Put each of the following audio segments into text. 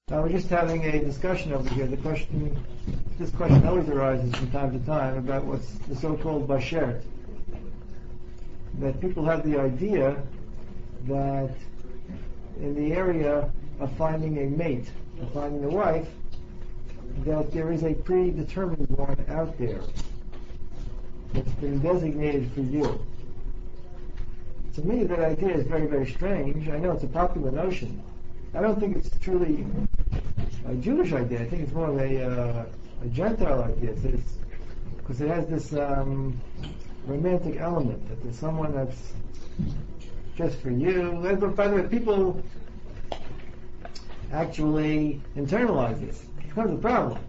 We're just having a discussion over here. This question always arises from time to time about what's the so-called bashert. That people have the idea that in the area of finding a mate, of finding a wife, that there is a predetermined one out there that's been designated for you. To me, that idea is very, very strange. I know it's a popular notion. I don't think it's truly a Jewish idea. I think it's more of a Gentile idea. Because it has this romantic element, that there's someone that's just for you. But by the way, people actually internalize this. It becomes a problem.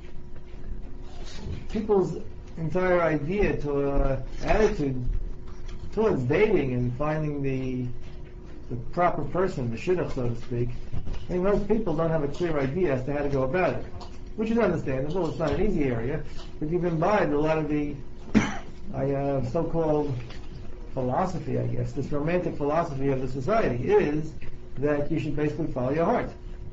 People's entire idea attitude towards dating and finding the proper person, the shidduch, so to speak, I mean, most people don't have a clear idea as to how to go about it, which is understandable. It's not an easy area, but you've imbibed a lot of the so-called philosophy, I guess. This romantic philosophy of the society is that you should basically follow your heart.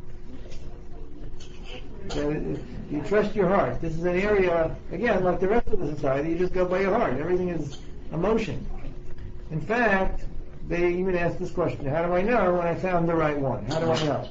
You trust your heart. This is an area, again, like the rest of the society, you just go by your heart. Everything is emotion. In fact, they even ask this question: how do I know when I found the right one? How do I know?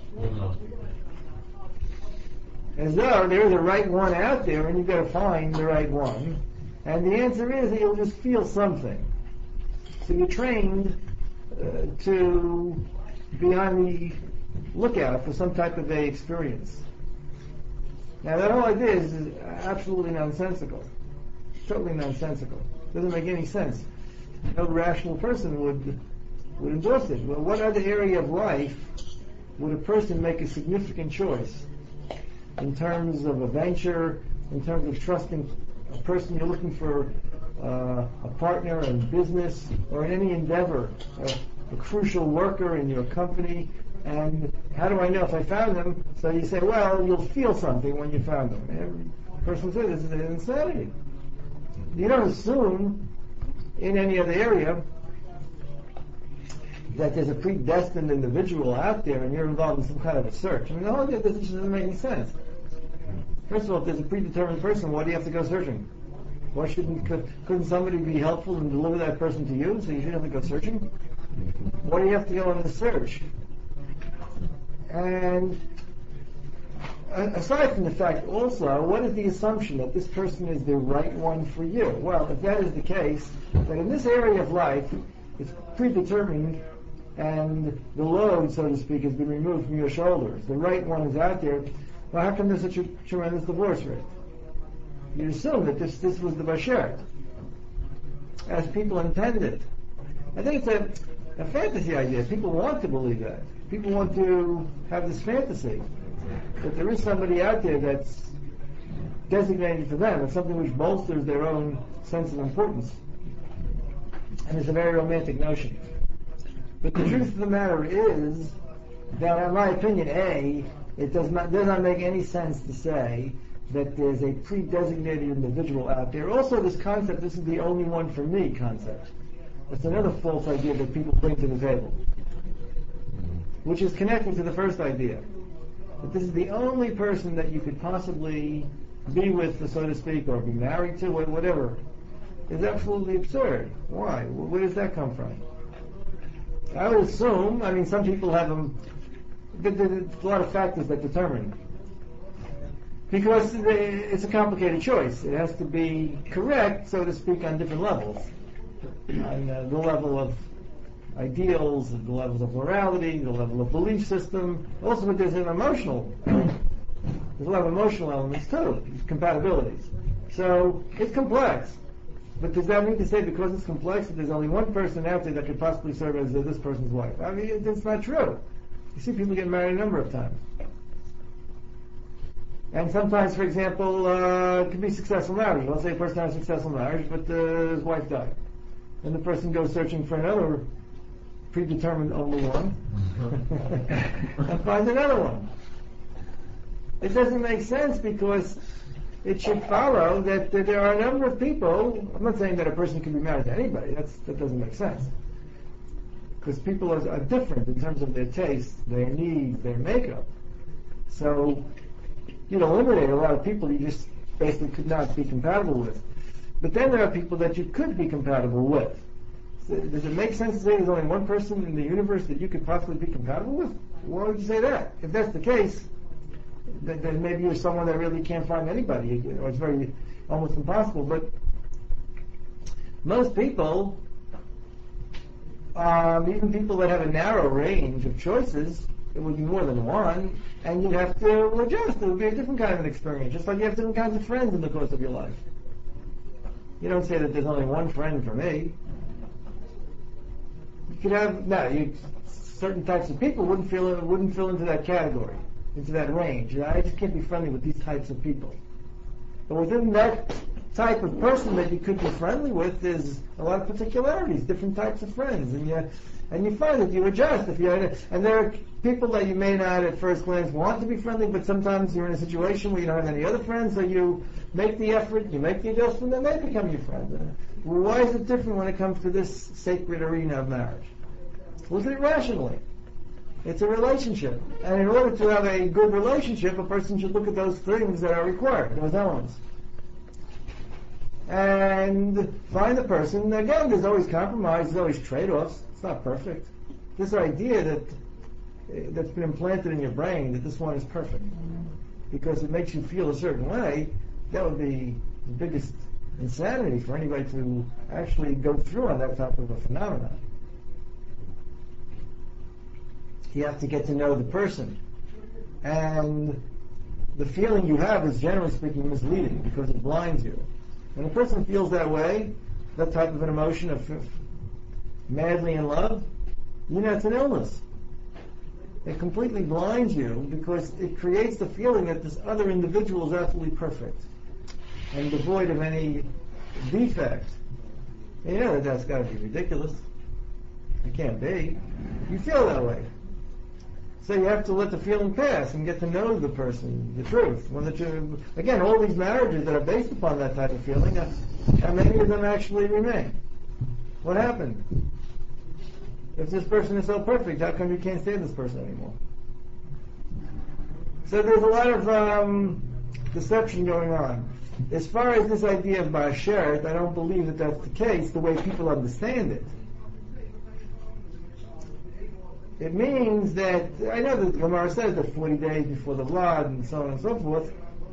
As though there is a right one out there and you've got to find the right one. And the answer is that you'll just feel something. So you're trained to be on the lookout for some type of a experience. Now that whole idea is absolutely nonsensical. Totally nonsensical. Doesn't make any sense. No rational person would endorse it. Well, what other area of life would a person make a significant choice in terms of a venture, in terms of trusting a person you're looking for a partner in business or in any endeavor, a crucial worker in your company? And how do I know if I found them? So you say, well, you'll feel something when you found them. Every person says this is insanity. You don't assume in any other area that there's a predestined individual out there and you're involved in some kind of a search. I mean, the whole idea doesn't make any sense. First of all, if there's a predetermined person, why do you have to go searching? Why couldn't somebody be helpful and deliver that person to you, so you shouldn't have to go searching? Why do you have to go on the search? And aside from the fact also, what is the assumption that this person is the right one for you? Well, if that is the case, then in this area of life, it's predetermined and the load, so to speak, has been removed from your shoulders. The right one is out there. Well, how come there's such a tremendous divorce rate? You assume that this was the bashert, as people intended. I think it's a fantasy idea. People want to believe that. People want to have this fantasy that there is somebody out there that's designated for them. It's something which bolsters their own sense of importance. And it's a very romantic notion. But the truth of the matter is that, in my opinion, it does not make any sense to say that there's a pre-designated individual out there. Also, this concept, this is the only one for me concept. That's another false idea that people bring to the table, which is connected to the first idea, that this is the only person that you could possibly be with, so to speak, or be married to, or whatever, is absolutely absurd. Why? Where does that come from? I would assume, some people have them, there's a lot of factors that determine. Because it's a complicated choice. It has to be correct, so to speak, on different levels. On the level of ideals, the levels of morality, the level of belief system. Also, but there's an emotional element. There's a lot of emotional elements too, compatibilities. So, it's complex. But does that mean to say because it's complex that there's only one person out there that could possibly serve as this person's wife? That's not true. You see people get married a number of times. And sometimes, for example, it could be successful marriage. Let's say a person has a successful marriage, but his wife died. And the person goes searching for another predetermined only one and finds another one. It doesn't make sense because it should follow that there are a number of people. I'm not saying that a person can be married to anybody. That doesn't make sense. Because people are different in terms of their tastes, their needs, their makeup. So you'd eliminate a lot of people you just basically could not be compatible with. But then there are people that you could be compatible with. So does it make sense to say there's only one person in the universe that you could possibly be compatible with? Why would you say that? If that's the case, then maybe you're someone that really can't find anybody, or it's very almost impossible. But most people, even people that have a narrow range of choices, it would be more than one, and you'd have to adjust. It would be a different kind of an experience, just like you have different kinds of friends in the course of your life. You don't say that there's only one friend for me. You could have certain types of people wouldn't fill into that category, into that range. I just can't be friendly with these types of people. But within that type of person that you could be friendly with, there's a lot of particularities, different types of friends, and you find that you adjust. And there are people that you may not at first glance want to be friendly, but sometimes you're in a situation where you don't have any other friends, so you make the effort, you make the adjustment, and they become your friends. Why is it different when it comes to this sacred arena of marriage? Look at it rationally. It's a relationship. And in order to have a good relationship, a person should look at those things that are required, those elements. And find the person. Again, there's always compromise, there's always trade-offs. It's not perfect. This idea that's been implanted in your brain that this one is perfect because it makes you feel a certain way, that would be the biggest insanity for anybody to actually go through on that type of a phenomenon. You have to get to know the person. And the feeling you have is, generally speaking, misleading because it blinds you. When a person feels that way, that type of an emotion of madly in love, it's an illness. It completely blinds you because it creates the feeling that this other individual is absolutely perfect and devoid of any defect. And that's got to be ridiculous. It can't be. You feel that way. So you have to let the feeling pass and get to know the person, the truth. Again, all these marriages that are based upon that type of feeling, how many of them actually remain? What happened? If this person is so perfect, how come you can't stand this person anymore? So there's a lot of deception going on. As far as this idea of Ba'asheret, I don't believe that that's the case, the way people understand it. It means that, I know that the Gemara says that 40 days before the blood and so on and so forth,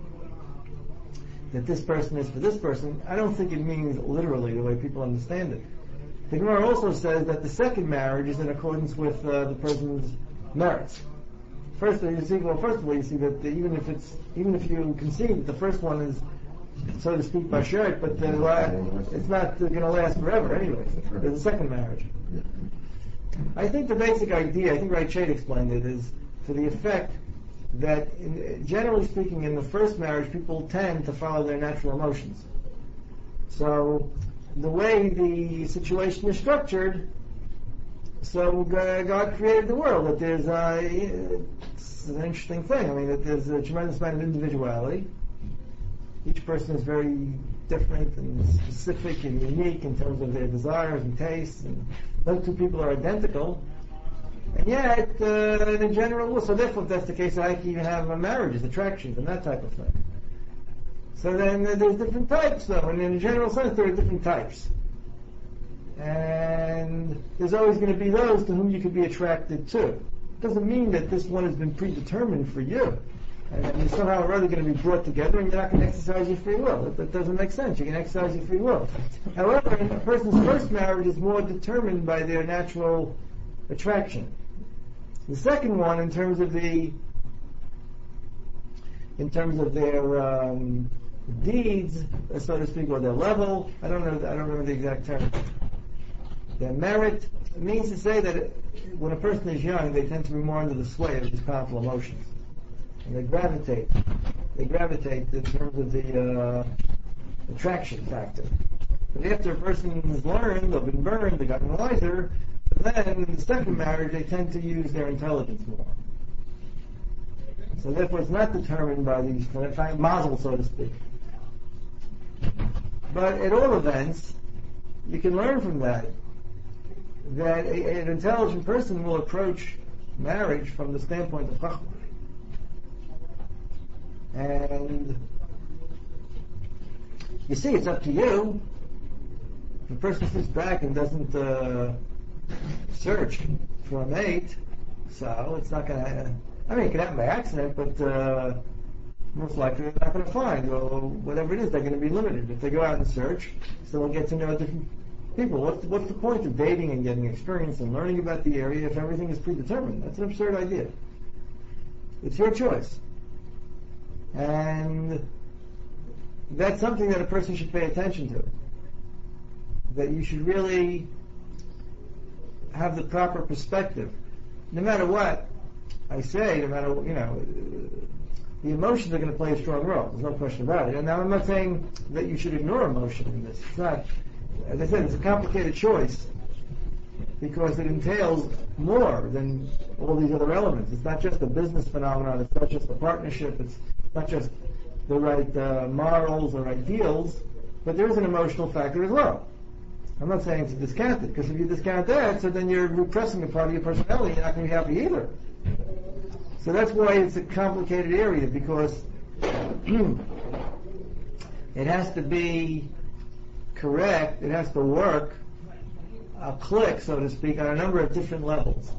that this person is for this person. I don't think it means literally the way people understand it. The Gemara also says that the second marriage is in accordance with the person's merits. First of all, you see that even if you concede that the first one is, so to speak, Ba'asheret, but it's not going to last forever anyway. There's a second marriage. I think the basic idea, I think Rai Chait explained it, is to the effect that, generally speaking, in the first marriage, people tend to follow their natural emotions. So, the way the situation is structured, so God created the world, that there's it's an interesting thing. I mean, that there's a tremendous amount of individuality. Each person is very different and specific and unique in terms of their desires and tastes, and no two people are identical. And yet, in a general, so therefore, if that's the case, I can even have marriages, attractions, and that type of thing. So then there's different types, though, and in a general sense, there are different types. And there's always going to be those to whom you could be attracted to. It doesn't mean that this one has been predetermined for you. And you're somehow or other going to be brought together and you're not going to exercise your free will. That doesn't make sense. You can exercise your free will. However, a person's first marriage is more determined by their natural attraction. The second one, in terms of their deeds, so to speak, or their level, I don't remember the exact term. Their merit, it means to say that when a person is young, they tend to be more under the sway of these powerful emotions. And they gravitate in terms of the attraction factor. But after a person has learned, they've been burned, they've gotten wiser, then in the second marriage they tend to use their intelligence more. So therefore it's not determined by these mazel, so to speak. But at all events, you can learn from that an intelligent person will approach marriage from the standpoint of chachma. And you see, it's up to you. If a person sits back and doesn't search for a mate, so it's not going to, I mean, it can happen by accident, but most likely they're not going to find, or whatever it is, they're going to be limited. If they go out and search, so they'll get to know different people. What's the point of dating and getting experience and learning about the area if everything is predetermined? That's an absurd idea. It's your choice. And that's something that a person should pay attention to. That you should really have the proper perspective. No matter what I say, no matter, the emotions are going to play a strong role. There's no question about it. And now I'm not saying that you should ignore emotion in this. It's not, as I said, it's a complicated choice because it entails more than all these other elements. It's not just a business phenomenon. It's not just a partnership. It's not just the right morals or ideals, but there is an emotional factor as well. I'm not saying to discount it, because if you discount that, so then you're repressing a part of your personality. You're not going to be happy either. So that's why it's a complicated area, because it has to be correct, it has to work, click, so to speak, on a number of different levels.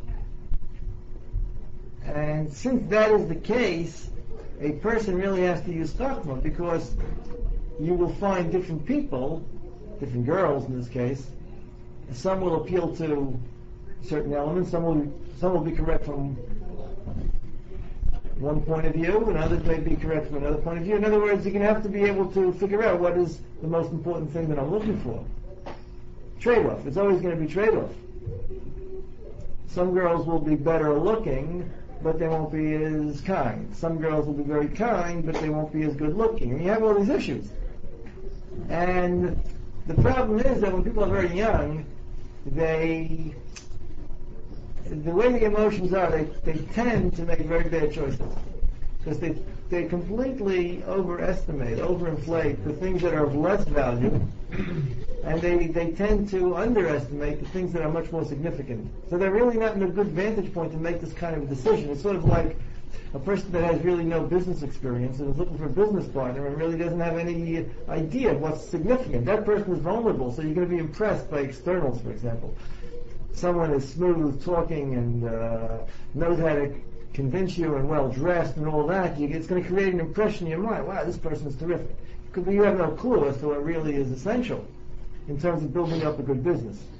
And since that is the case, a person really has to use Chachma, because you will find different people, different girls in this case. Some will appeal to certain elements, some will be correct from one point of view, and others may be correct from another point of view. In other words, you're going to have to be able to figure out what is the most important thing that I'm looking for. Trade-off. It's always going to be trade-off. Some girls will be better looking, but they won't be as kind. Some girls will be very kind, but they won't be as good looking. And you have all these issues. And the problem is that when people are very young, the way the emotions are, they tend to make very bad choices. Because they completely overestimate, overinflate the things that are of less value, and they tend to underestimate the things that are much more significant. So they're really not in a good vantage point to make this kind of decision. It's sort of like a person that has really no business experience and is looking for a business partner and really doesn't have any idea of what's significant. That person is vulnerable, so you're going to be impressed by externals, for example. Someone is smooth talking and knows how to convince you and well dressed and all that, it's going to create an impression in your mind. Wow, this person is terrific. Because you have no clue as to what really is essential in terms of building up a good business.